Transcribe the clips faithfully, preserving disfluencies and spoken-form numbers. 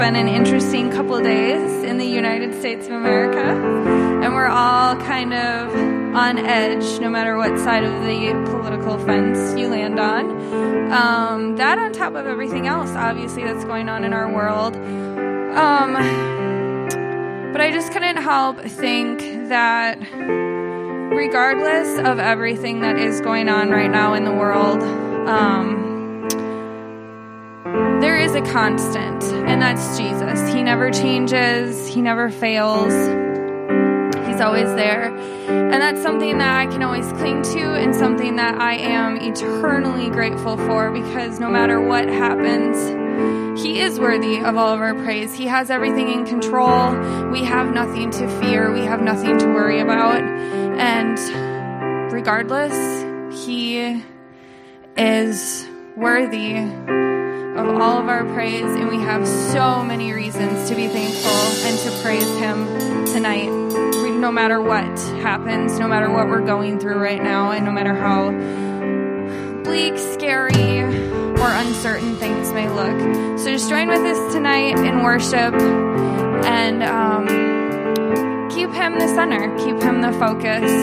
been an interesting couple of days in the United States of America, and we're all kind of on edge no matter what side of the political fence you land on. Um, that on top of everything else, obviously, that's going on in our world. Um, but I just couldn't help think that regardless of everything that is going on right now in the world, um, there is a constant, and that's Jesus. He never changes. He never fails. He's always there. And that's something that I can always cling to, and something that I am eternally grateful for, because no matter what happens, He is worthy of all of our praise. He has everything in control. We have nothing to fear. We have nothing to worry about. And regardless, He is worthy of all of our praise, and we have so many reasons to be thankful and to praise Him tonight, no matter what happens, no matter what we're going through right now, and no matter how bleak, scary, or uncertain things may look. So just join with us tonight in worship, and um, keep Him the center, keep Him the focus.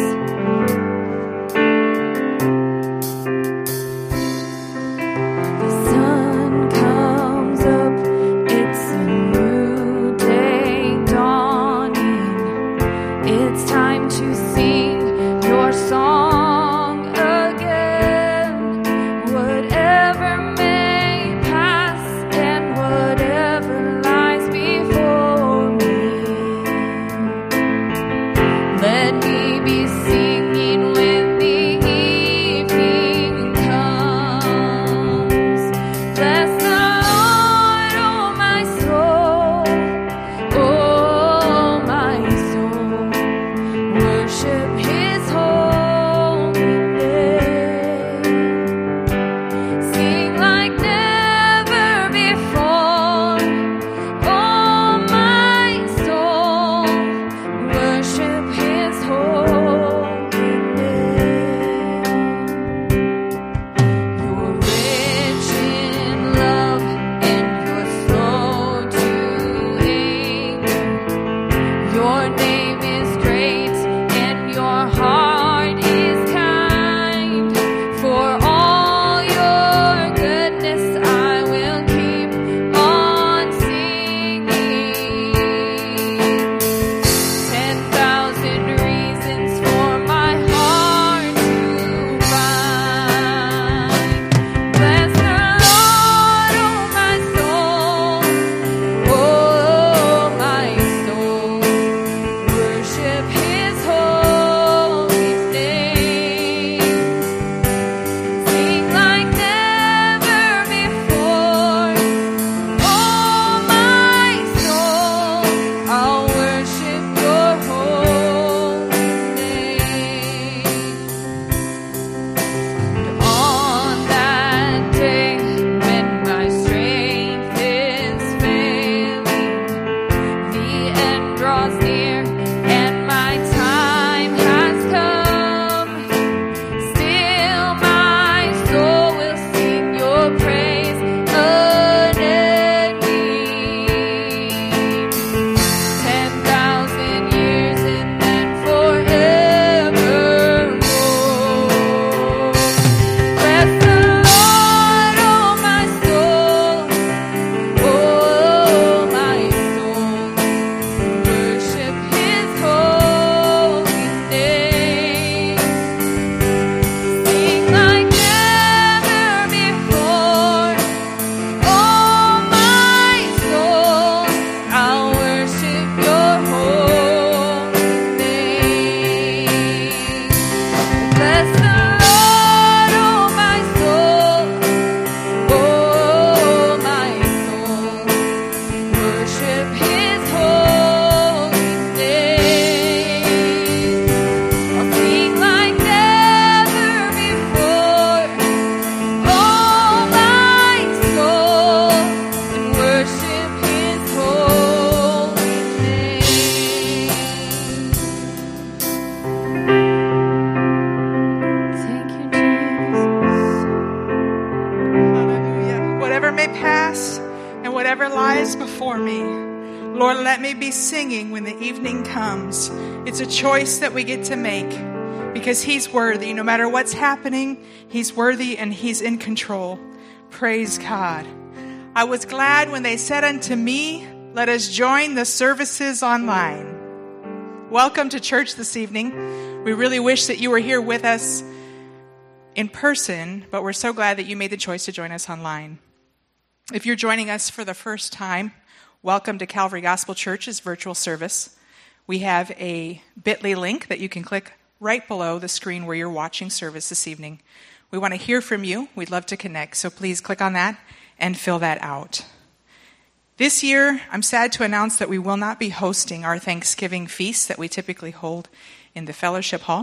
before me. Lord, let me be singing when the evening comes. It's a choice that we get to make because he's worthy. No matter what's happening, he's worthy and he's in control. Praise God. I was glad when they said unto me, let us join the services online. Welcome to church this evening. We really wish that you were here with us in person, but we're so glad that you made the choice to join us online. If you're joining us for the first time, welcome to Calvary Gospel Church's virtual service. We have a bit dot l y link that you can click right below the screen where you're watching service this evening. We want to hear from you. We'd love to connect, so please click on that and fill that out. This year, I'm sad to announce that we will not be hosting our Thanksgiving feast that we typically hold in the fellowship hall.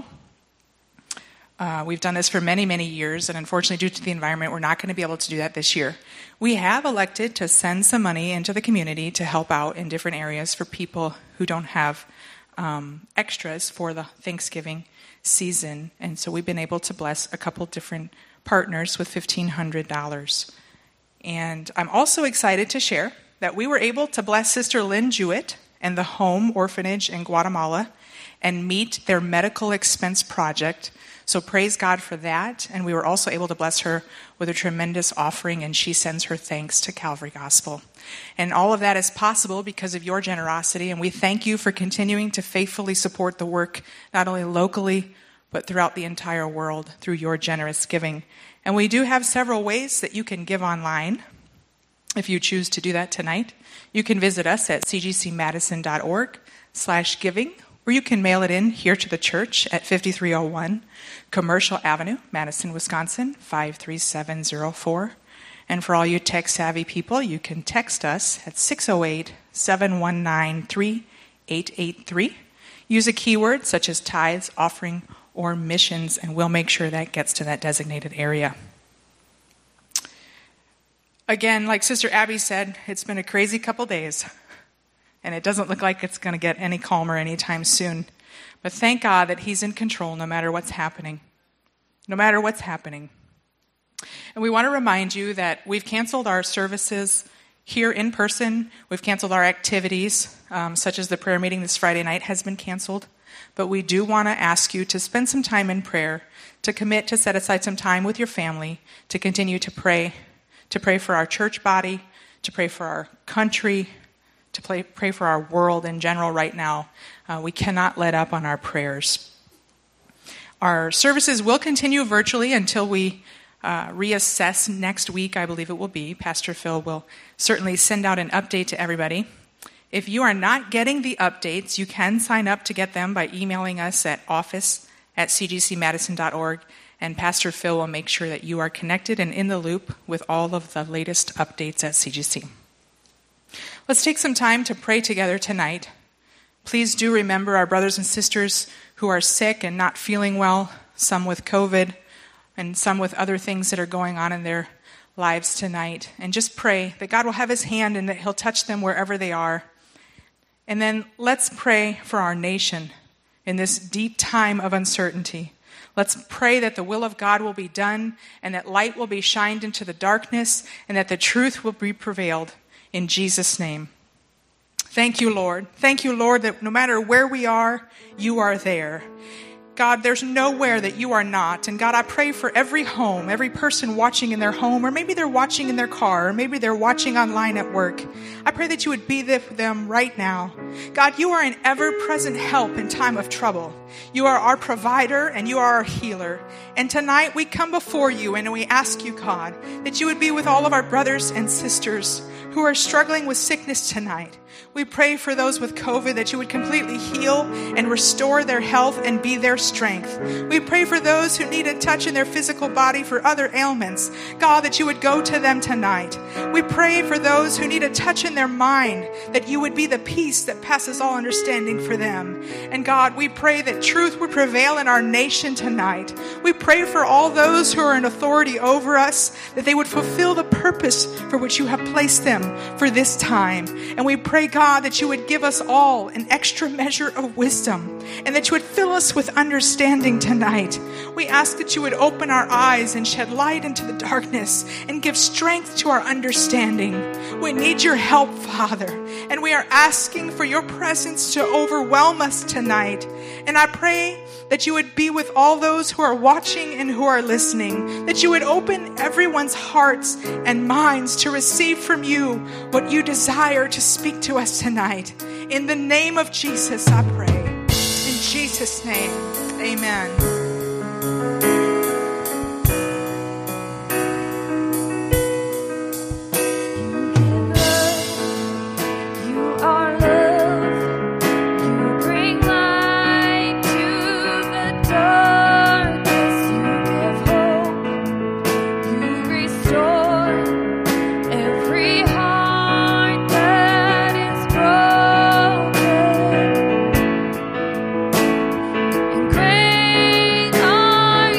Uh, we've done this for many, many years, and unfortunately, due to the environment, we're not going to be able to do that this year. We have elected to send some money into the community to help out in different areas for people who don't have um, extras for the Thanksgiving season, and so we've been able to bless a couple different partners with fifteen hundred dollars. And I'm also excited to share that we were able to bless Sister Lynn Jewett and the Home Orphanage in Guatemala and meet their medical expense project. So praise God for that. And we were also able to bless her with a tremendous offering, and she sends her thanks to Calvary Gospel. And all of that is possible because of your generosity, and we thank you for continuing to faithfully support the work, not only locally, but throughout the entire world through your generous giving. And we do have several ways that you can give online. If you choose to do that tonight, you can visit us at c g c madison dot org slash giving, or you can mail it in here to the church at fifty-three oh one Commercial Avenue, Madison, Wisconsin, five three seven zero four. And for all you tech-savvy people, you can text us at six oh eight, seven one nine, three eight eight three. Use a keyword such as tithes, offering, or missions, and we'll make sure that gets to that designated area. Again, like Sister Abby said, it's been a crazy couple days, and it doesn't look like it's going to get any calmer anytime soon. But thank God that he's in control no matter what's happening. No matter what's happening. And we want to remind you that we've canceled our services here in person. We've canceled our activities, um, such as the prayer meeting this Friday night has been canceled. But we do want to ask you to spend some time in prayer, to commit to set aside some time with your family, to continue to pray, to pray for our church body, to pray for our country, to pray, pray for our world in general right now. Uh, we cannot let up on our prayers. Our services will continue virtually until we uh, reassess next week, I believe it will be. Pastor Phil will certainly send out an update to everybody. If you are not getting the updates, you can sign up to get them by emailing us at office at c g c madison dot org, and Pastor Phil will make sure that you are connected and in the loop with all of the latest updates at C G C. Let's take some time to pray together tonight. Please do remember our brothers and sisters who are sick and not feeling well, some with COVID and some with other things that are going on in their lives tonight. And just pray that God will have his hand and that he'll touch them wherever they are. And then let's pray for our nation in this deep time of uncertainty. Let's pray that the will of God will be done and that light will be shined into the darkness and that the truth will be prevailed in Jesus' name. Thank you, Lord. Thank you, Lord, that no matter where we are, you are there. God, there's nowhere that you are not. And God, I pray for every home, every person watching in their home, or maybe they're watching in their car, or maybe they're watching online at work. I pray that you would be there for them right now. God, you are an ever-present help in time of trouble. You are our provider and you are our healer. And tonight we come before you and we ask you, God, that you would be with all of our brothers and sisters who are struggling with sickness tonight. We pray for those with COVID that you would completely heal and restore their health and be their strength. We pray for those who need a touch in their physical body for other ailments. God, that you would go to them tonight. We pray for those who need a touch in their mind, that you would be the peace that passes all understanding for them. And God, we pray that truth would prevail in our nation tonight. We pray for all those who are in authority over us, that they would fulfill the purpose for which you have placed them for this time. And we pray, God, that you would give us all an extra measure of wisdom. and that you would fill us with understanding tonight. We ask that you would open our eyes and shed light into the darkness and give strength to our understanding. We need your help, Father, and we are asking for your presence to overwhelm us tonight. And I pray that you would be with all those who are watching and who are listening, that you would open everyone's hearts and minds to receive from you what you desire to speak to us tonight. In the name of Jesus, I pray. In Jesus' name, amen. Great are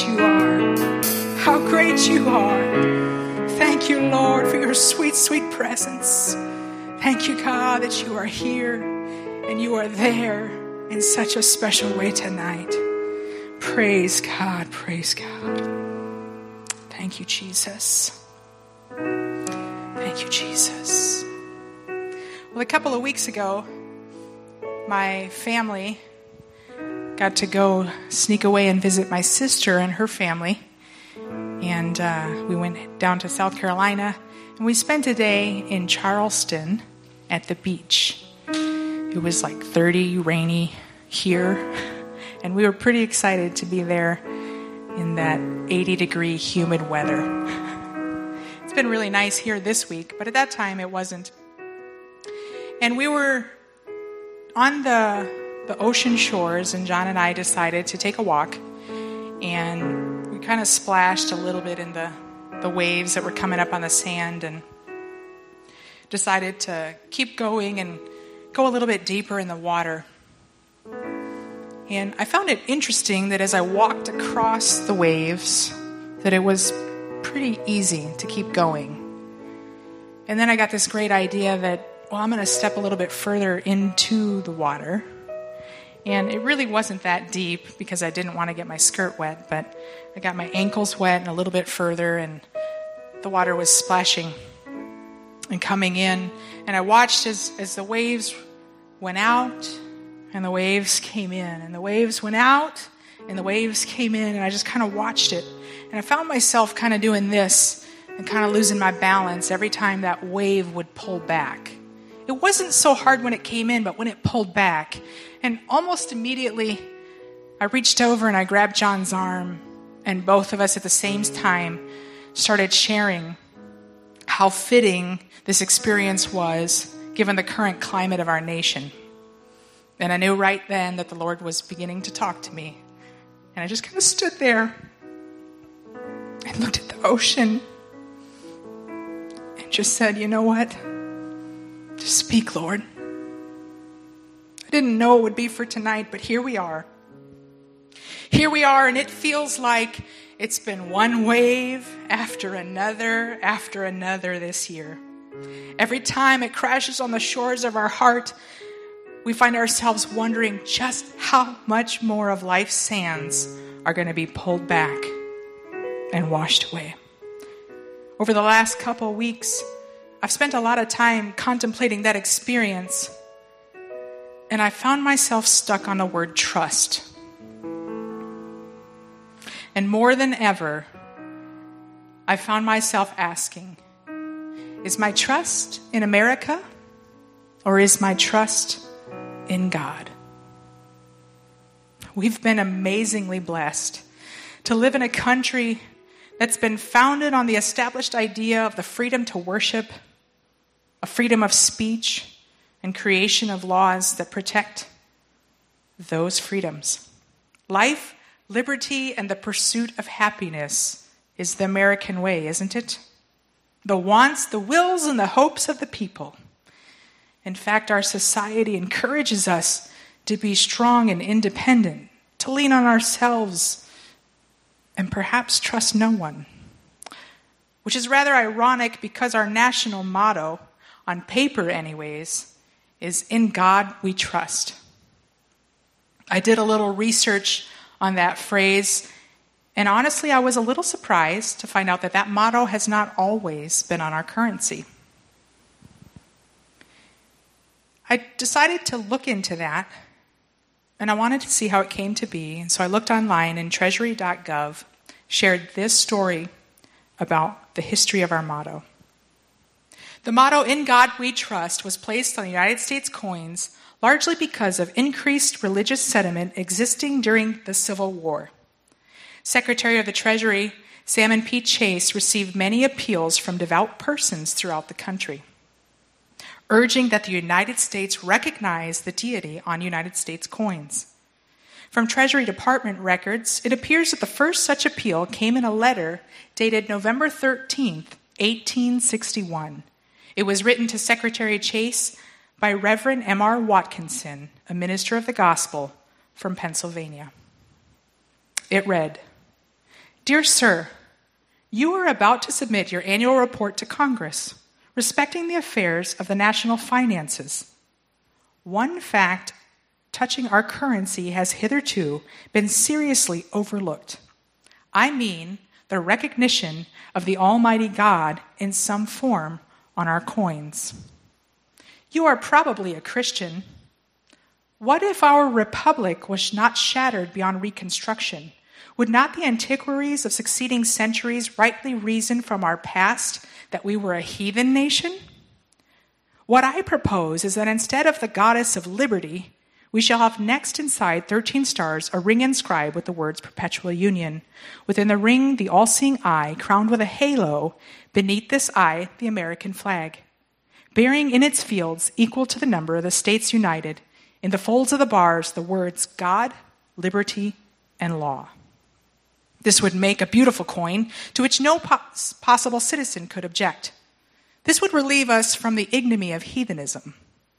you are. How great you are. Thank you, Lord, for your sweet, sweet presence. Thank you, God, that you are here and you are there in such a special way tonight. Praise God, praise God. Thank you, Jesus. Thank you, Jesus. Well, a couple of weeks ago, my family got to go sneak away and visit my sister and her family. And uh, we went down to South Carolina, and we spent a day in Charleston at the beach. It was like thirty, rainy here, and we were pretty excited to be there in that eighty degree humid weather. It's been really nice here this week, but at that time it wasn't. And we were on the the ocean shores, and John and I decided to take a walk, and we kind of splashed a little bit in the, the waves that were coming up on the sand, and decided to keep going and go a little bit deeper in the water. And I found it interesting that as I walked across the waves, that it was pretty easy to keep going. And then I got this great idea that, well, I'm going to step a little bit further into the water. And it really wasn't that deep because I didn't want to get my skirt wet, but I got my ankles wet and a little bit further, and the water was splashing and coming in. And I watched as, as the waves went out and the waves came in, and the waves went out and the waves came in, and I just kind of watched it. And I found myself kind of doing this and kind of losing my balance every time that wave would pull back. It wasn't so hard when it came in, but when it pulled back, and almost immediately, I reached over and I grabbed John's arm, and both of us at the same time started sharing how fitting this experience was given the current climate of our nation. And I knew right then that the Lord was beginning to talk to me. And I just kind of stood there and looked at the ocean and just said, you know what? Just speak, Lord. I didn't know it would be for tonight, but here we are. Here we are, and it feels like it's been one wave after another after another this year. Every time it crashes on the shores of our heart, we find ourselves wondering just how much more of life's sands are going to be pulled back and washed away. Over the last couple of weeks, I've spent a lot of time contemplating that experience, and I found myself stuck on the word trust. And more than ever, I found myself asking, is my trust in America, or is my trust in God? We've been amazingly blessed to live in a country that's been founded on the established idea of the freedom to worship, a freedom of speech, and creation of laws that protect those freedoms. Life, liberty, and the pursuit of happiness is the American way, isn't it? The wants, the wills, and the hopes of the people. In fact, our society encourages us to be strong and independent, to lean on ourselves, and perhaps trust no one. Which is rather ironic because our national motto, on paper anyways, is "In God we trust." I did a little research on that phrase, and honestly, I was a little surprised to find out that that motto has not always been on our currency. I decided to look into that, and I wanted to see how it came to be, and so I looked online, and treasury dot gov shared this story about the history of our motto. The motto, "In God we trust," was placed on the United States coins largely because of increased religious sentiment existing during the Civil War. Secretary of the Treasury Salmon P. Chase received many appeals from devout persons throughout the country, urging that the United States recognize the deity on United States coins. From Treasury Department records, it appears that the first such appeal came in a letter dated November thirteenth, eighteen sixty-one. It was written to Secretary Chase by Reverend M R Watkinson, a minister of the gospel from Pennsylvania. It read, Dear Sir, you are about to submit your annual report to Congress respecting the affairs of the national finances. One fact touching our currency has hitherto been seriously overlooked. I mean the recognition of the Almighty God in some form on our coins. You are probably a Christian. What if our republic was not shattered beyond reconstruction? Would not the antiquaries of succeeding centuries rightly reason from our past that we were a heathen nation? What I propose is that instead of the goddess of liberty, we shall have next inside thirteen stars a ring inscribed with the words Perpetual Union. Within the ring, the all-seeing eye, crowned with a halo. Beneath this eye, the American flag, bearing in its fields, equal to the number of the states united, in the folds of the bars, the words God, liberty, and law. This would make a beautiful coin to which no pos- possible citizen could object. This would relieve us from the ignominy of heathenism.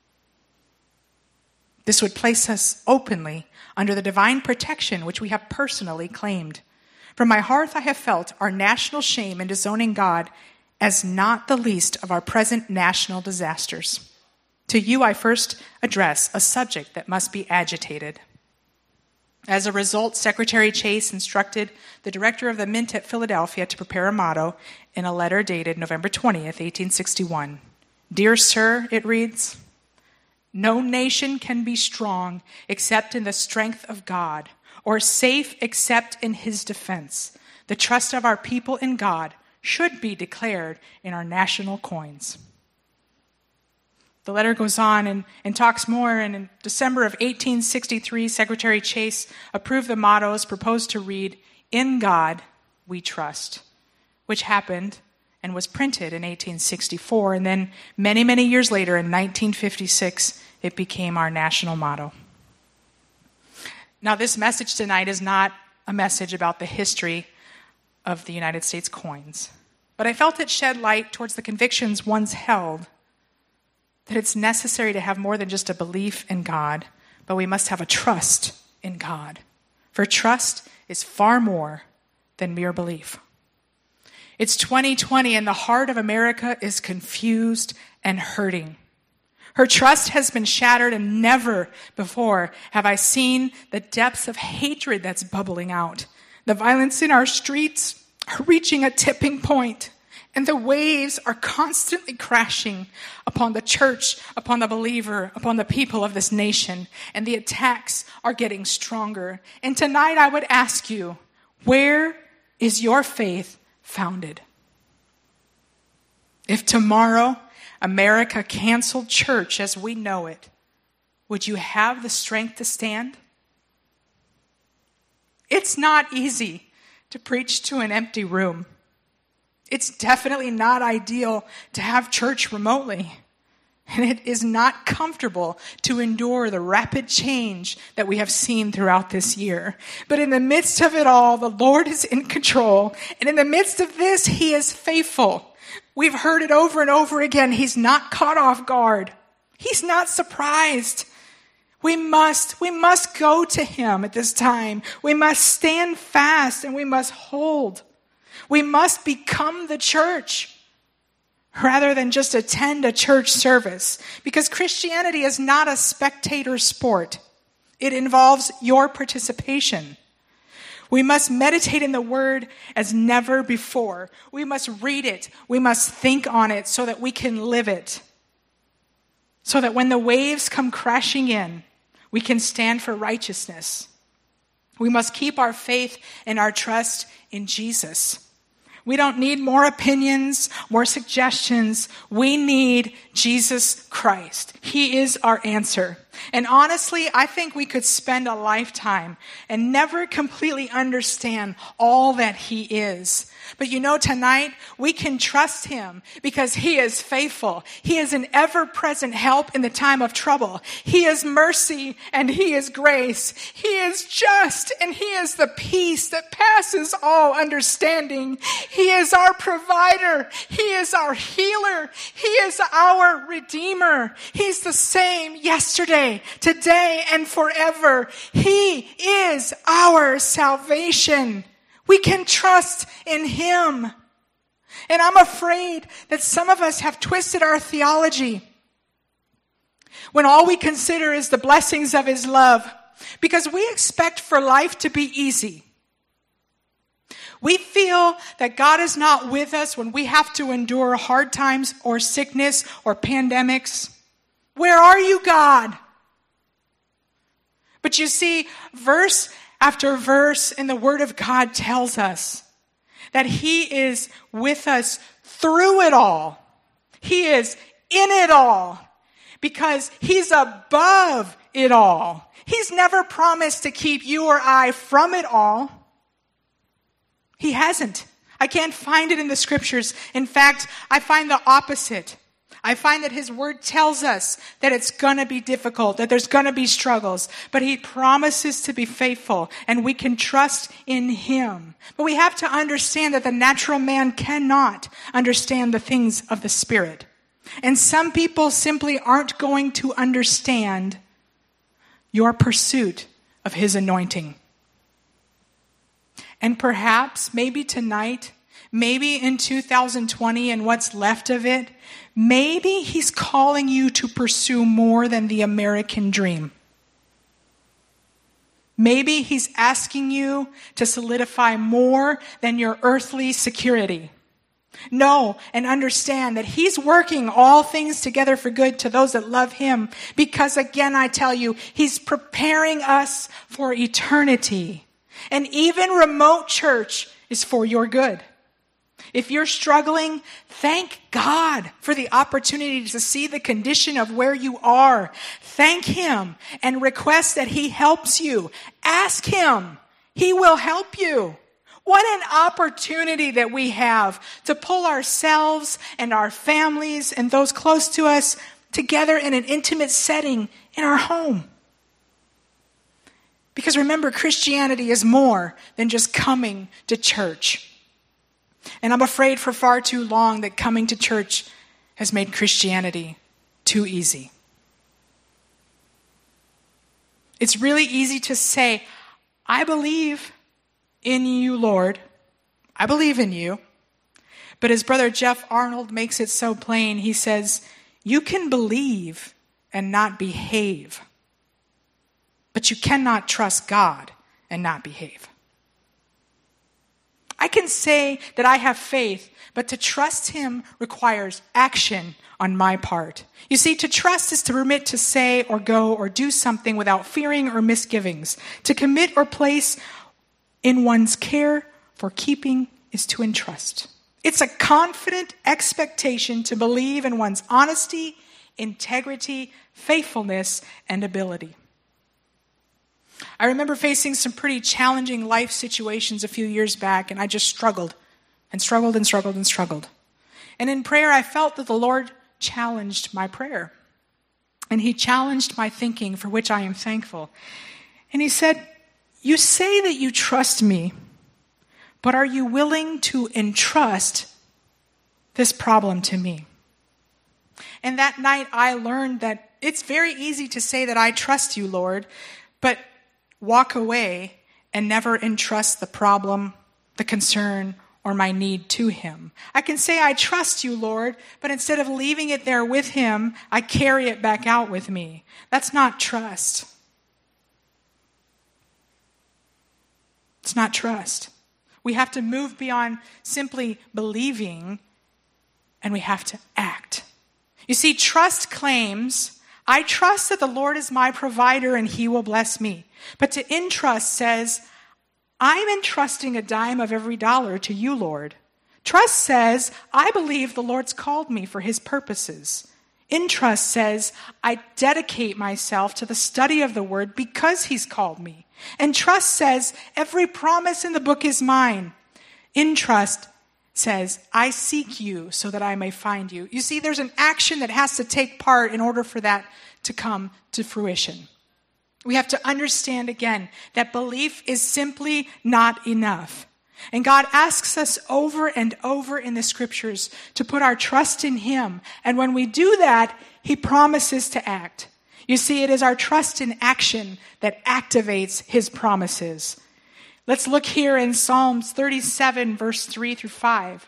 This would place us openly under the divine protection which we have personally claimed. From my hearth I have felt our national shame in disowning God as not the least of our present national disasters. To you I first address a subject that must be agitated. As a result, Secretary Chase instructed the director of the Mint at Philadelphia to prepare a motto in a letter dated November twentieth, eighteen sixty-one. Dear Sir, it reads, no nation can be strong except in the strength of God, or safe except in his defense. The trust of our people in God should be declared in our national coins. The letter goes on and, and talks more, and in December of eighteen sixty-three, Secretary Chase approved the mottos proposed to read, In God We Trust, which happened and was printed in eighteen sixty-four, and then many, many years later, in nineteen fifty-six, it became our national motto. Now, this message tonight is not a message about the history of the United States coins, but I felt it shed light towards the convictions once held that it's necessary to have more than just a belief in God, but we must have a trust in God. For trust is far more than mere belief. It's twenty twenty and the heart of America is confused and hurting. Her trust has been shattered, and never before have I seen the depths of hatred that's bubbling out. The violence in our streets are reaching a tipping point, and the waves are constantly crashing upon the church, upon the believer, upon the people of this nation, and the attacks are getting stronger. And tonight I would ask you, where is your faith founded? If tomorrow America canceled church as we know it, would you have the strength to stand? It's not easy to preach to an empty room. It's definitely not ideal to have church remotely. And it is not comfortable to endure the rapid change that we have seen throughout this year. But in the midst of it all, the Lord is in control. And in the midst of this, He is faithful. We've heard it over and over again. He's not caught off guard. He's not surprised. We must, we must go to Him at this time. We must stand fast and we must hold. We must become the church rather than just attend a church service, because Christianity is not a spectator sport. It involves your participation. We must meditate in the Word as never before. We must read it. We must think on it so that we can live it. So that when the waves come crashing in, we can stand for righteousness. We must keep our faith and our trust in Jesus. We don't need more opinions, more suggestions. We need Jesus Christ. He is our answer. And honestly, I think we could spend a lifetime and never completely understand all that He is. But you know, tonight, we can trust Him because He is faithful. He is an ever-present help in the time of trouble. He is mercy and He is grace. He is just and He is the peace that passes all understanding. He is our provider. He is our healer. He is our redeemer. He's the same yesterday, today, and forever. He is our salvation. We can trust in him. And I'm afraid that some of us have twisted our theology when all we consider is the blessings of his love, because we expect for life to be easy. We feel that God is not with us when we have to endure hard times or sickness or pandemics. Where are you, God? But you see, verse after verse in the Word of God tells us that he is with us through it all. He is in it all because he's above it all. He's never promised to keep you or I from it all. He hasn't. I can't find it in the scriptures. In fact, I find the opposite. I find that his word tells us that it's going to be difficult, that there's going to be struggles, but he promises to be faithful, and we can trust in him. But we have to understand that the natural man cannot understand the things of the Spirit. And some people simply aren't going to understand your pursuit of his anointing. And perhaps, maybe tonight, maybe in two thousand twenty and what's left of it, maybe he's calling you to pursue more than the American dream. Maybe he's asking you to solidify more than your earthly security. Know and understand that he's working all things together for good to those that love him, because again, I tell you, he's preparing us for eternity. And even remote church is for your good. If you're struggling, thank God for the opportunity to see the condition of where you are. Thank him and request that he helps you. Ask him. He will help you. What an opportunity that we have to pull ourselves and our families and those close to us together in an intimate setting in our home. Because remember, Christianity is more than just coming to church. And I'm afraid for far too long that coming to church has made Christianity too easy. It's really easy to say, I believe in you, Lord. I believe in you. But as Brother Jeff Arnold makes it so plain, he says, you can believe and not behave. But you cannot trust God and not behave. I can say that I have faith, but to trust him requires action on my part. You see, to trust is to permit to say or go or do something without fearing or misgivings. To commit or place in one's care for keeping is to entrust. It's a confident expectation to believe in one's honesty, integrity, faithfulness, and ability. I remember facing some pretty challenging life situations a few years back, and I just struggled and struggled and struggled and struggled. And in prayer, I felt that the Lord challenged my prayer. And he challenged my thinking, for which I am thankful. And he said, you say that you trust me, but are you willing to entrust this problem to me? And that night I learned that it's very easy to say that I trust you, Lord, but walk away and never entrust the problem, the concern, or my need to him. I can say I trust you, Lord, but instead of leaving it there with him, I carry it back out with me. That's not trust. It's not trust. We have to move beyond simply believing, and we have to act. You see, trust claims, I trust that the Lord is my provider and he will bless me. But to entrust says, I'm entrusting a dime of every dollar to you, Lord. Trust says, I believe the Lord's called me for his purposes. Entrust says, I dedicate myself to the study of the word because he's called me. And trust says, every promise in the book is mine. Entrust says, I seek you so that I may find you. You see, there's an action that has to take part in order for that to come to fruition. We have to understand again that belief is simply not enough. And God asks us over and over in the scriptures to put our trust in him. And when we do that, he promises to act. You see, it is our trust in action that activates his promises. Let's look here in Psalms thirty-seven, verse three through five.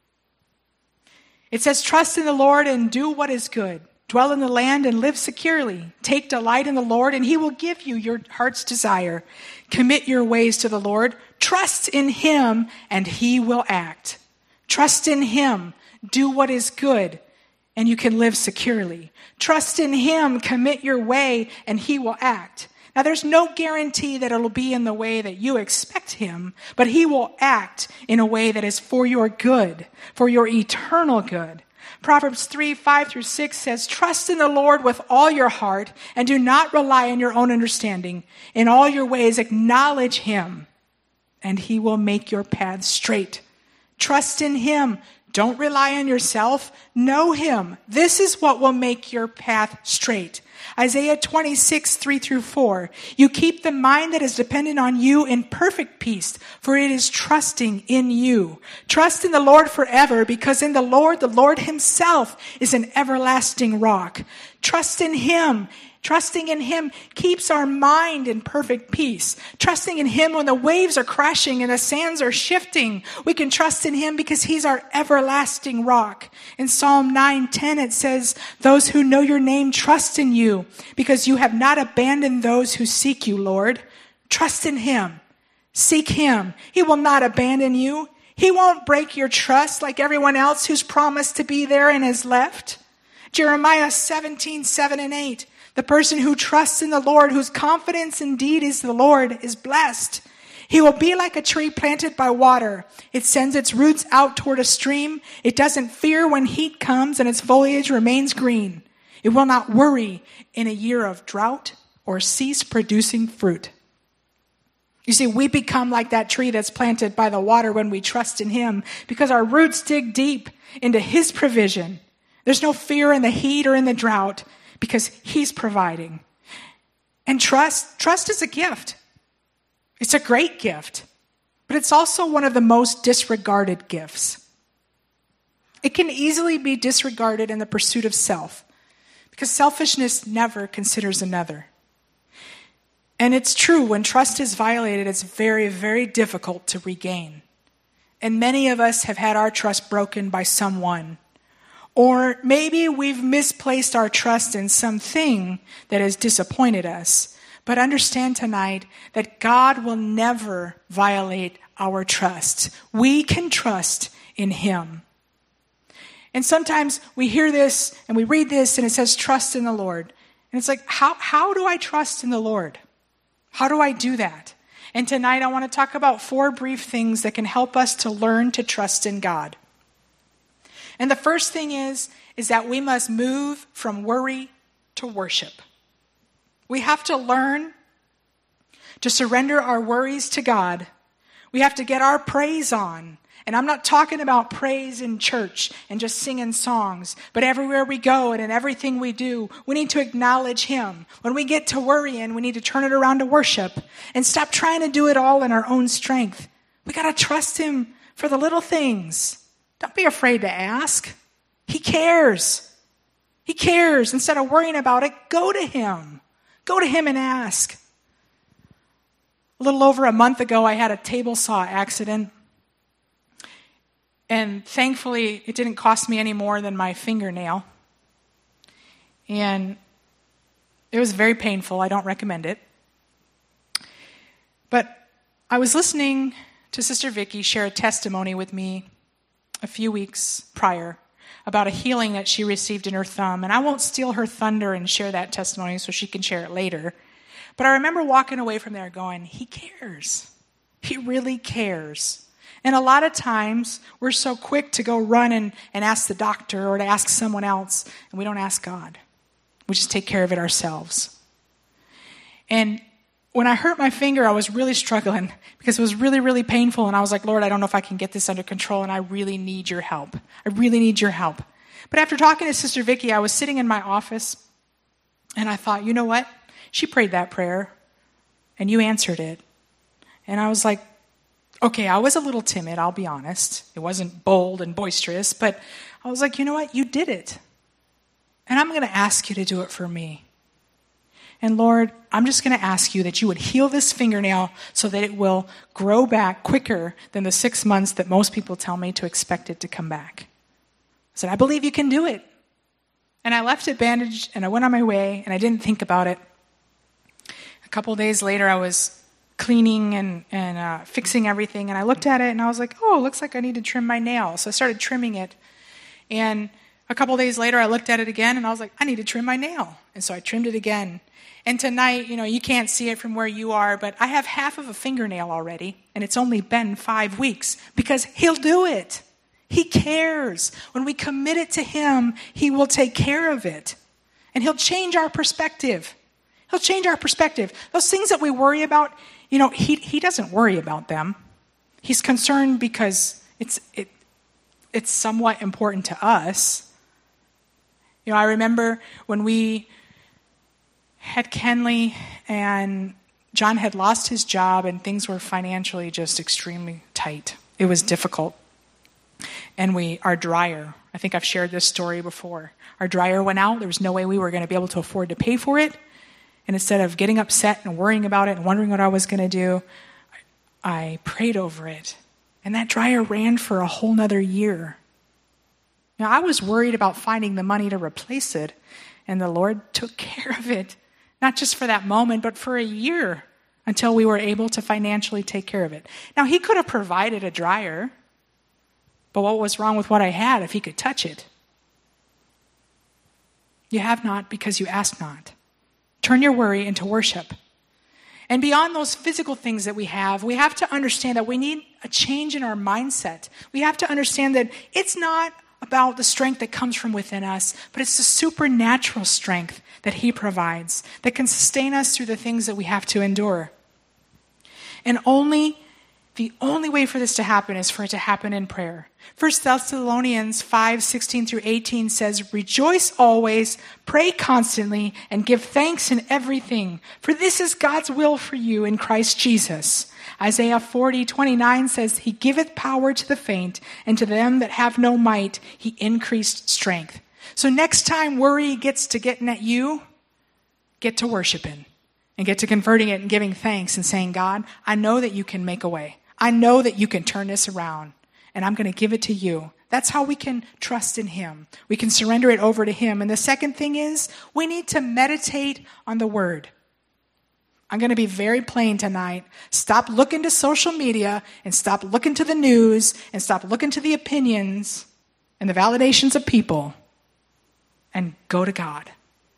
It says, trust in the Lord and do what is good. Dwell in the land and live securely. Take delight in the Lord, and he will give you your heart's desire. Commit your ways to the Lord. Trust in him, and he will act. Trust in him. Do what is good, and you can live securely. Trust in him. Commit your way, and he will act. Now, there's no guarantee that it'll be in the way that you expect him, but he will act in a way that is for your good, for your eternal good. Proverbs three, five through six says, trust in the Lord with all your heart and do not rely on your own understanding. In all your ways, acknowledge him, and he will make your paths straight. Trust in him. Don't rely on yourself. Know him. This is what will make your path straight. Isaiah twenty-six, three through four. You keep the mind that is dependent on you in perfect peace, for it is trusting in you. Trust in the Lord forever, because in the Lord, the Lord himself is an everlasting rock. Trust in him. Trusting in him keeps our mind in perfect peace. Trusting in him when the waves are crashing and the sands are shifting. We can trust in him because he's our everlasting rock. In Psalm nine ten, it says, those who know your name trust in you because you have not abandoned those who seek you, Lord. Trust in him. Seek him. He will not abandon you. He won't break your trust like everyone else who's promised to be there and has left. Jeremiah seventeen, seven and eight. The person who trusts in the Lord, whose confidence indeed is the Lord, is blessed. He will be like a tree planted by water. It sends its roots out toward a stream. It doesn't fear when heat comes, and its foliage remains green. It will not worry in a year of drought or cease producing fruit. You see, we become like that tree that's planted by the water when we trust in him, because our roots dig deep into his provision. There's no fear in the heat or in the drought, because he's providing. And trust, trust is a gift. It's a great gift, but it's also one of the most disregarded gifts. It can easily be disregarded in the pursuit of self, because selfishness never considers another. And it's true, when trust is violated, it's very, very difficult to regain. And many of us have had our trust broken by someone. Or maybe we've misplaced our trust in something that has disappointed us. But understand tonight that God will never violate our trust. We can trust in him. And sometimes we hear this and we read this and it says trust in the Lord. And it's like, how, how do I trust in the Lord? How do I do that? And tonight I want to talk about four brief things that can help us to learn to trust in God. And the first thing is, is that we must move from worry to worship. We have to learn to surrender our worries to God. We have to get our praise on. And I'm not talking about praise in church and just singing songs, but everywhere we go and in everything we do, we need to acknowledge him. When we get to worrying, we need to turn it around to worship and stop trying to do it all in our own strength. We got to trust him for the little things. Don't be afraid to ask. He cares. He cares. Instead of worrying about it, go to him. Go to him and ask. A little over a month ago, I had a table saw accident. And thankfully, it didn't cost me any more than my fingernail. And it was very painful. I don't recommend it. But I was listening to Sister Vicky share a testimony with me a few weeks prior about a healing that she received in her thumb. And I won't steal her thunder and share that testimony so she can share it later. But I remember walking away from there going, he cares. He really cares. And a lot of times we're so quick to go run and, and ask the doctor or to ask someone else, and we don't ask God. We just take care of it ourselves. And when I hurt my finger, I was really struggling because it was really, really painful. And I was like, Lord, I don't know if I can get this under control, and I really need your help. I really need your help. But after talking to Sister Vicky, I was sitting in my office, and I thought, you know what? She prayed that prayer, and you answered it. And I was like, okay, I was a little timid, I'll be honest. It wasn't bold and boisterous, but I was like, you know what? You did it. And I'm going to ask you to do it for me. And Lord, I'm just going to ask you that you would heal this fingernail so that it will grow back quicker than the six months that most people tell me to expect it to come back. I said, I believe you can do it. And I left it bandaged and I went on my way and I didn't think about it. A couple of days later, I was cleaning and, and uh, fixing everything, and I looked at it and I was like, oh, it looks like I need to trim my nail. So I started trimming it. And a couple of days later, I looked at it again and I was like, I need to trim my nail. And so I trimmed it again. And tonight, you know, you can't see it from where you are, but I have half of a fingernail already, and it's only been five weeks because he'll do it. He cares. When we commit it to him, he will take care of it. And he'll change our perspective. He'll change our perspective. Those things that we worry about, you know, he he doesn't worry about them. He's concerned because it's it it's somewhat important to us. You know, I remember when we had Kenley and John had lost his job and things were financially just extremely tight. It was difficult. And we, our dryer, I think I've shared this story before. Our dryer went out. There was no way we were going to be able to afford to pay for it. And instead of getting upset and worrying about it and wondering what I was going to do, I prayed over it. And that dryer ran for a whole nother year. Now, I was worried about finding the money to replace it. And the Lord took care of it. Not just for that moment, but for a year until we were able to financially take care of it. Now, he could have provided a dryer, but what was wrong with what I had if he could touch it? You have not because you ask not. Turn your worry into worship. And beyond those physical things that we have, we have to understand that we need a change in our mindset. We have to understand that it's not about the strength that comes from within us, but it's the supernatural strength that he provides that can sustain us through the things that we have to endure. And only, the only way for this to happen is for it to happen in prayer. First Thessalonians five, sixteen through eighteen says, rejoice always, pray constantly, and give thanks in everything, for this is God's will for you in Christ Jesus. Isaiah forty, twenty-nine says, he giveth power to the faint, and to them that have no might, he increased strength. So next time worry gets to getting at you, get to worshiping and get to converting it and giving thanks and saying, God, I know that you can make a way. I know that you can turn this around, and I'm going to give it to you. That's how we can trust in him. We can surrender it over to him. And the second thing is we need to meditate on the word. I'm going to be very plain tonight. Stop looking to social media and stop looking to the news and stop looking to the opinions and the validations of people and go to God.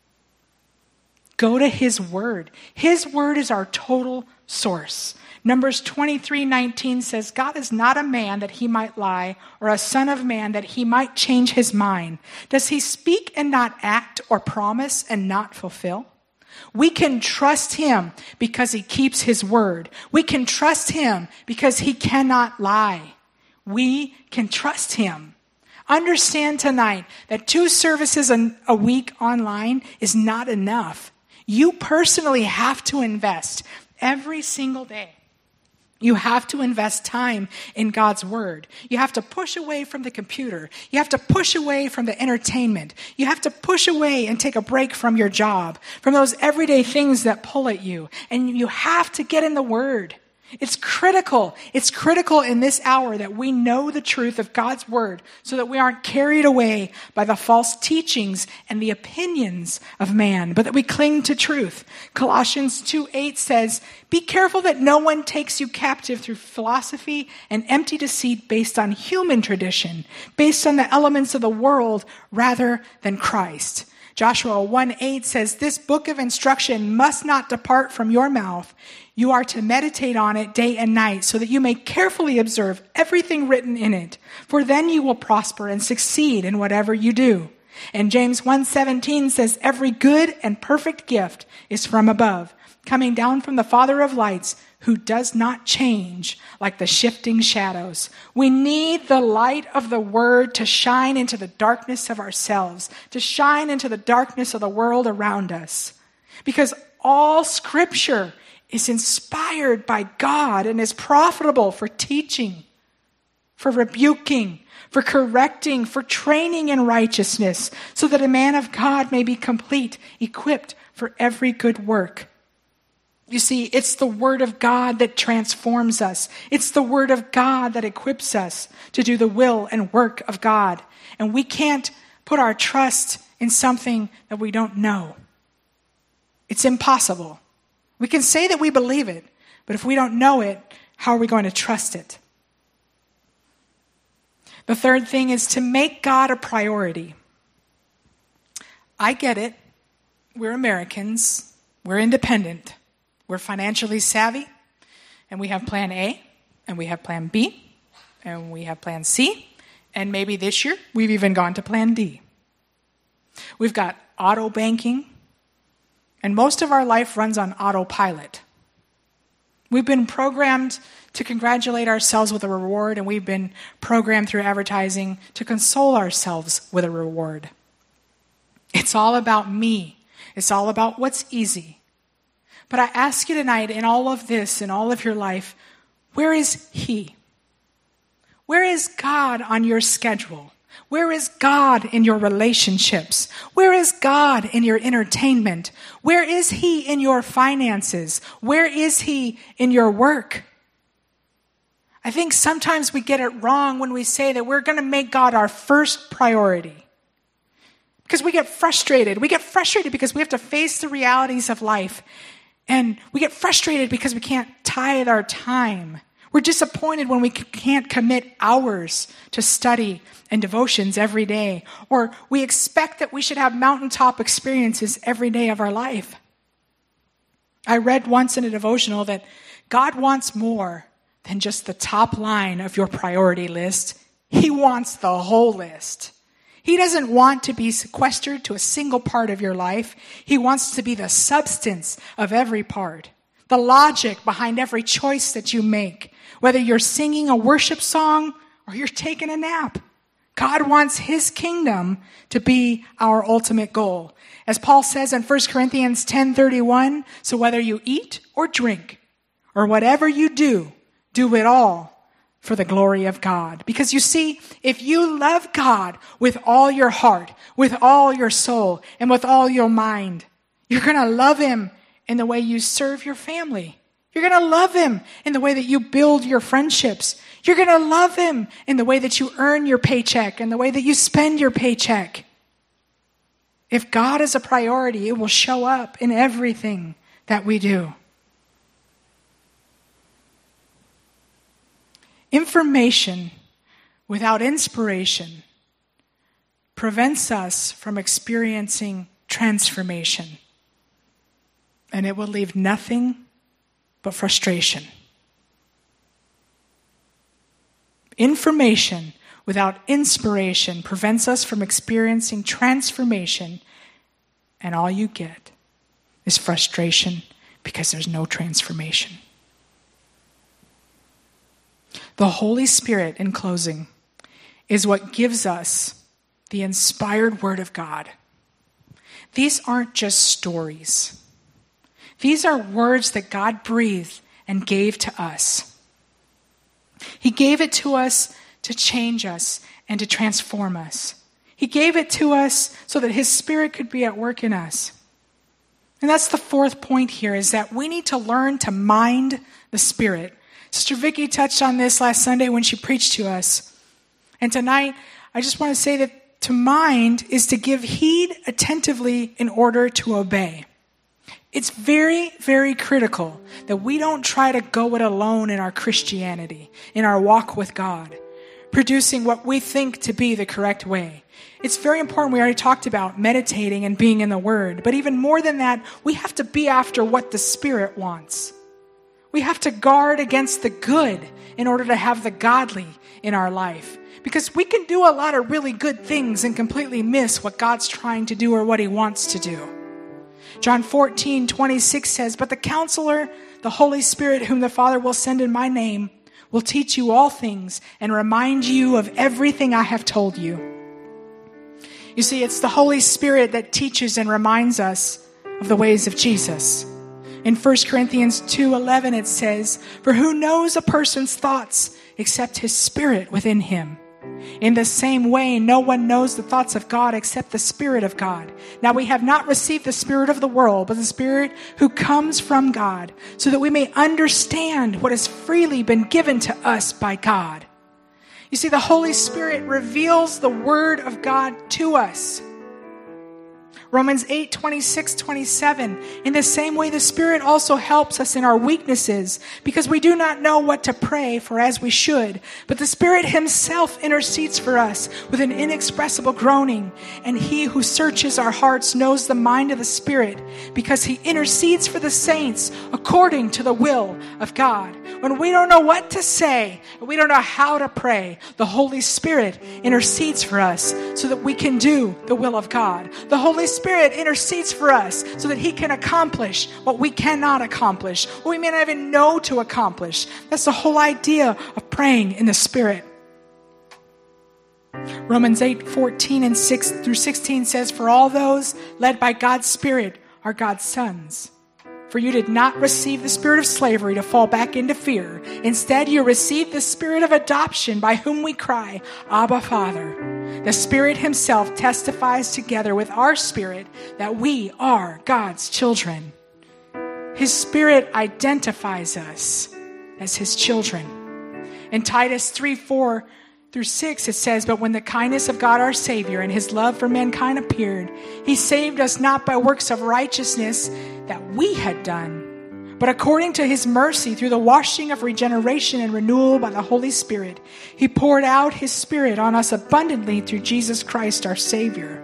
Go to his word. His word is our total source. Numbers twenty-three nineteen says, God is not a man that he might lie, or a son of man that he might change his mind. Does he speak and not act, or promise and not fulfill? We can trust him because he keeps his word. We can trust him because he cannot lie. We can trust him. Understand tonight that two services a week online is not enough. You personally have to invest every single day. You have to invest time in God's word. You have to push away from the computer. You have to push away from the entertainment. You have to push away and take a break from your job, from those everyday things that pull at you. And you have to get in the word. It's critical. It's critical in this hour that we know the truth of God's word so that we aren't carried away by the false teachings and the opinions of man, but that we cling to truth. Colossians two eight says, be careful that no one takes you captive through philosophy and empty deceit based on human tradition, based on the elements of the world rather than Christ. Joshua one eight says, this book of instruction must not depart from your mouth. You are to meditate on it day and night so that you may carefully observe everything written in it. For then you will prosper and succeed in whatever you do. And James one seventeen says, every good and perfect gift is from above, coming down from the Father of lights, who does not change like the shifting shadows. We need the light of the word to shine into the darkness of ourselves, to shine into the darkness of the world around us. Because all scripture is inspired by God and is profitable for teaching, for rebuking, for correcting, for training in righteousness, so that a man of God may be complete, equipped for every good work. You see, it's the Word of God that transforms us. It's the Word of God that equips us to do the will and work of God. And we can't put our trust in something that we don't know. It's impossible. We can say that we believe it, but if we don't know it, how are we going to trust it? The third thing is to make God a priority. I get it. We're Americans. We're independent. We're financially savvy. And we have plan A, and we have plan B, and we have plan C, and maybe this year we've even gone to plan D. We've got auto banking, and most of our life runs on autopilot. We've been programmed to congratulate ourselves with a reward, and we've been programmed through advertising to console ourselves with a reward. It's all about me. It's all about what's easy. But I ask you tonight, in all of this, in all of your life, where is He? Where is God on your schedule? Where is God in your relationships? Where is God in your entertainment? Where is He in your finances? Where is He in your work? I think sometimes we get it wrong when we say that we're going to make God our first priority. Because we get frustrated. We get frustrated because we have to face the realities of life. And we get frustrated because we can't tithe our time. We're disappointed when we can't commit hours to study and devotions every day. Or we expect that we should have mountaintop experiences every day of our life. I read once in a devotional that God wants more than just the top line of your priority list. He wants the whole list. He doesn't want to be sequestered to a single part of your life. He wants to be the substance of every part, the logic behind every choice that you make, whether you're singing a worship song or you're taking a nap. God wants His kingdom to be our ultimate goal. As Paul says in First Corinthians ten thirty-one, so whether you eat or drink or whatever you do, do it all for the glory of God. Because you see, if you love God with all your heart, with all your soul, and with all your mind, you're going to love Him in the way you serve your family. You're going to love Him in the way that you build your friendships. You're going to love Him in the way that you earn your paycheck and the way that you spend your paycheck. If God is a priority, it will show up in everything that we do. Information without inspiration prevents us from experiencing transformation, and it will leave nothing but frustration. Information without inspiration prevents us from experiencing transformation, and all you get is frustration because there's no transformation. The Holy Spirit, in closing, is what gives us the inspired Word of God. These aren't just stories. These are words that God breathed and gave to us. He gave it to us to change us and to transform us. He gave it to us so that His Spirit could be at work in us. And that's the fourth point here, is that we need to learn to mind the Spirit. Sister Vicky touched on this last Sunday when she preached to us. And tonight, I just want to say that to mind is to give heed attentively in order to obey. It's very, very critical that we don't try to go it alone in our Christianity, in our walk with God, producing what we think to be the correct way. It's very important. We already talked about meditating and being in the Word. But even more than that, we have to be after what the Spirit wants. We have to guard against the good in order to have the godly in our life. Because we can do a lot of really good things and completely miss what God's trying to do or what He wants to do. John fourteen twenty-six says, "But the Counselor, the Holy Spirit, whom the Father will send in my name, will teach you all things and remind you of everything I have told you." You see, it's the Holy Spirit that teaches and reminds us of the ways of Jesus. In First Corinthians two eleven it says, "For who knows a person's thoughts except his Spirit within him. In the same way, no one knows the thoughts of God except the Spirit of God. Now we have not received the spirit of the world, but the Spirit who comes from God, so that we may understand what has freely been given to us by God. You see, the Holy Spirit reveals the Word of God to us. Romans eight, twenty-six, twenty-seven. In the same way, the Spirit also helps us in our weaknesses, because we do not know what to pray for as we should. But the Spirit himself intercedes for us with an inexpressible groaning. And he who searches our hearts knows the mind of the Spirit, because he intercedes for the saints according to the will of God. When we don't know what to say, we don't know how to pray, the Holy Spirit intercedes for us so that we can do the will of God. The Holy Spirit intercedes for us so that he can accomplish what we cannot accomplish, what we may not even know to accomplish. That's the whole idea of praying in the Spirit. Romans eight, fourteen and six through sixteen says, "For all those led by God's Spirit are God's sons. For you did not receive the spirit of slavery to fall back into fear. Instead, you received the Spirit of adoption, by whom we cry, Abba, Father. The Spirit himself testifies together with our spirit that we are God's children." His Spirit identifies us as his children. In Titus three, four through six, it says, "But when the kindness of God our Savior and his love for mankind appeared, he saved us not by works of righteousness that we had done, but according to his mercy through the washing of regeneration and renewal by the Holy Spirit. He poured out his Spirit on us abundantly through Jesus Christ our Savior."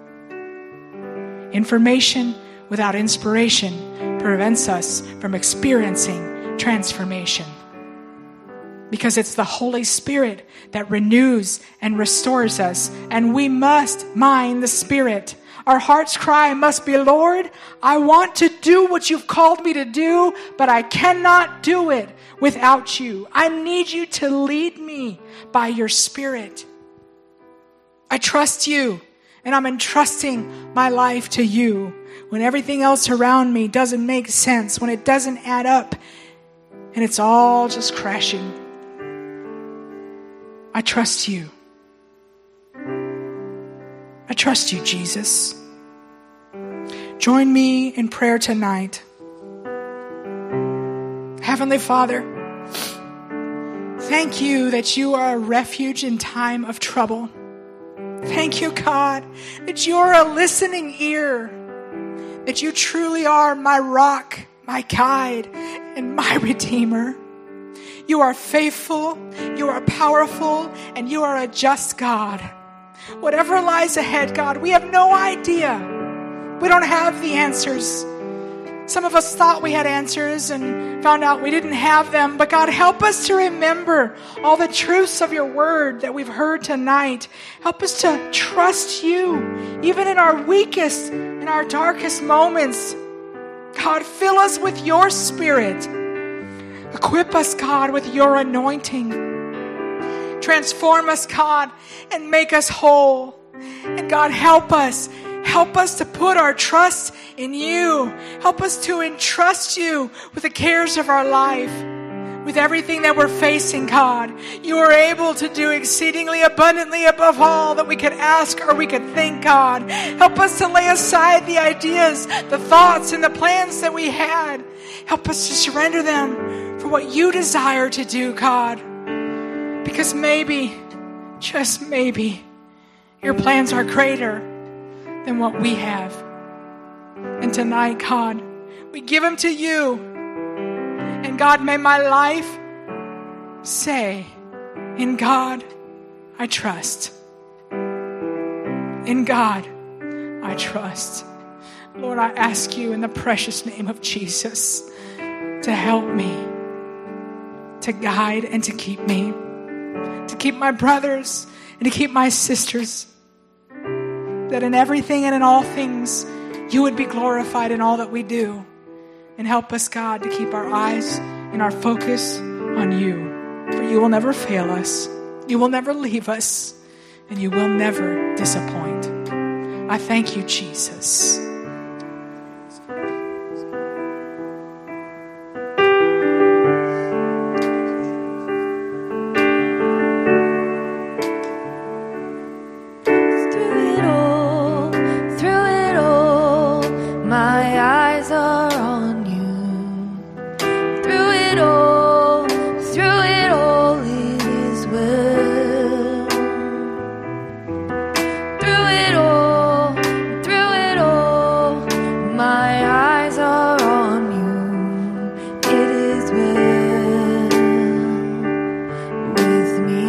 Information without inspiration prevents us from experiencing transformation. Because it's the Holy Spirit that renews and restores us. And we must mind the Spirit. Our heart's cry must be, "Lord, I want to do what you've called me to do, but I cannot do it without you. I need you to lead me by your Spirit. I trust you, and I'm entrusting my life to you. When everything else around me doesn't make sense, when it doesn't add up, and it's all just crashing, I trust you. I trust you, Jesus." Join me in prayer tonight. Heavenly Father, thank you that you are a refuge in time of trouble. Thank you, God, that you're a listening ear, that you truly are my rock, my guide, and my Redeemer. You are faithful, you are powerful, and you are a just God. Whatever lies ahead, God, we have no idea. We don't have the answers. Some of us thought we had answers and found out we didn't have them. But God, help us to remember all the truths of your word that we've heard tonight. Help us to trust you, even in our weakest, in our darkest moments. God, fill us with your Spirit. Equip us, God, with your anointing. Transform us, God, and make us whole. And God, help us. Help us to put our trust in you. Help us to entrust you with the cares of our life, with everything that we're facing, God. You are able to do exceedingly abundantly above all that we could ask or we could think, God. Help us to lay aside the ideas, the thoughts, and the plans that we had. Help us to surrender them for what you desire to do, God. Because maybe, just maybe, your plans are greater than what we have. And tonight, God, we give them to you. And God, may my life say, in God, I trust. In God, I trust. Lord, I ask you in the precious name of Jesus to help me, to guide and to keep me, to keep my brothers and to keep my sisters, that in everything and in all things, you would be glorified in all that we do. And help us, God, to keep our eyes and our focus on you. For you will never fail us. You will never leave us. And you will never disappoint. I thank you, Jesus. eyes are on you. Through it all, through it all, it is well. Through it all, through it all, my eyes are on you. It is well with me.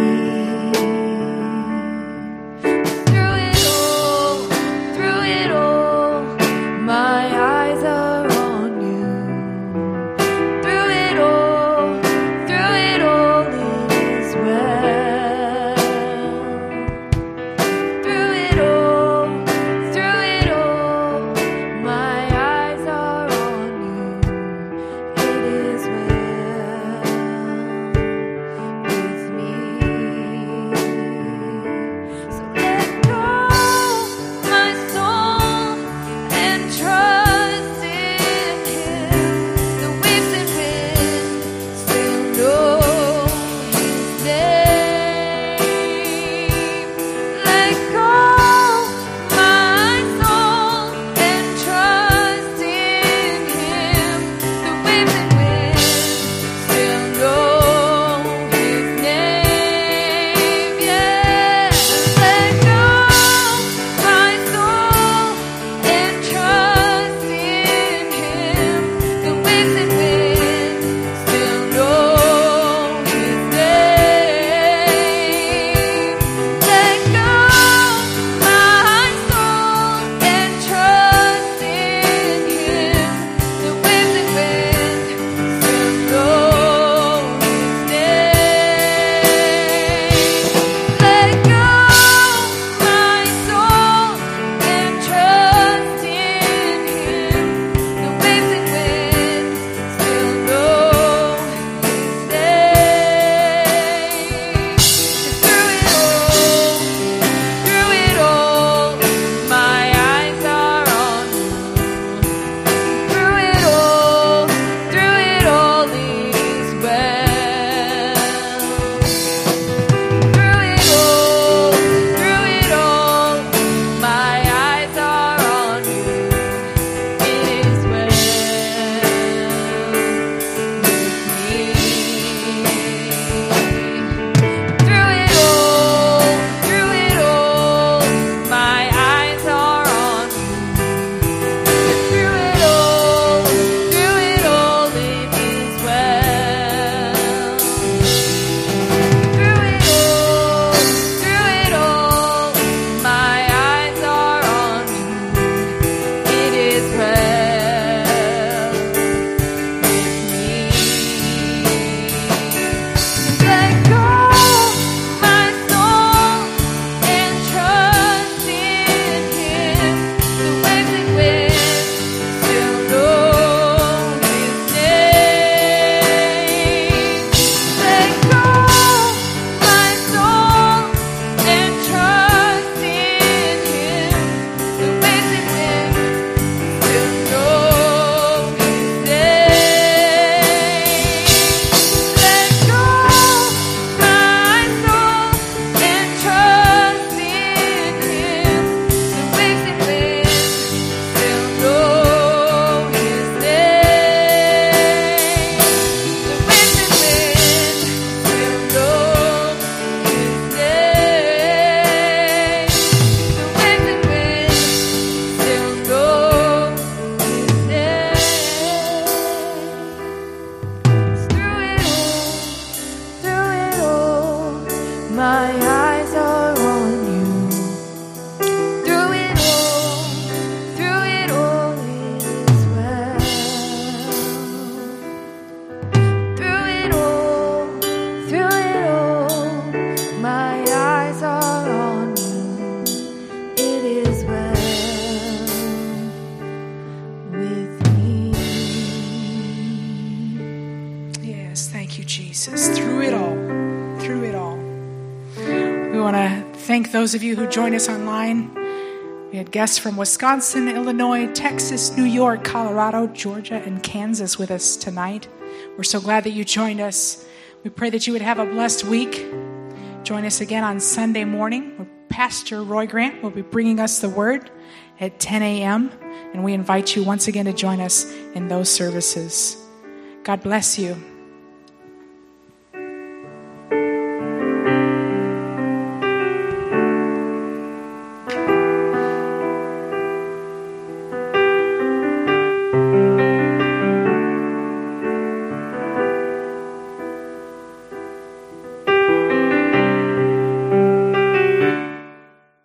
Through it all, through it all, my eyes are on you. Through it all, through it all, it is well. Through it all, through it all, my eyes are on you. It is well with me. So let go, my soul, and trust in Him. The waves and wind still know His name. Let go, my soul, and trust in Him. The waves and wind still know His name. Yeah, let go, my soul, and trust in Him. The waves and wind still know His name. Let go, my soul, and trust in Him. The waves and wind still know His name. Let go, my soul, and trust in Him. The waves and wind still know His name. Through it all, through it all, my eyes are on you. Through it all, through it all, it is well. Through it all, through it all, my eyes are on you. It is well with me. Through it all, through it all, my eyes are on you. Through it all, through it all, it is well. Through it all, through it all, my eyes are on you. It is well with me. Let go, my soul, and trust in Him. The waves and wind still know His name. Let go, my soul, and trust in Him. The waves and wind still know His name. Let go, my soul, and trust in Him. The waves and wind still know His name. The waves and wind still know His name. The waves and wind still know His name. Through it all, through it all, my eyes are on you. Through it all, through it all, it is well. Through it all, through it all, my eyes are on you. It is well with me. Yes, thank you, Jesus. Through it all, through it all. We want to thank those of you who joined us online. We had guests from Wisconsin, Illinois, Texas, New York, Colorado, Georgia, and Kansas with us tonight. We're so glad that you joined us. We pray that you would have a blessed week. Join us again on Sunday morning, where Pastor Roy Grant will be bringing us the word at ten a.m., and we invite you once again to join us in those services. God bless you.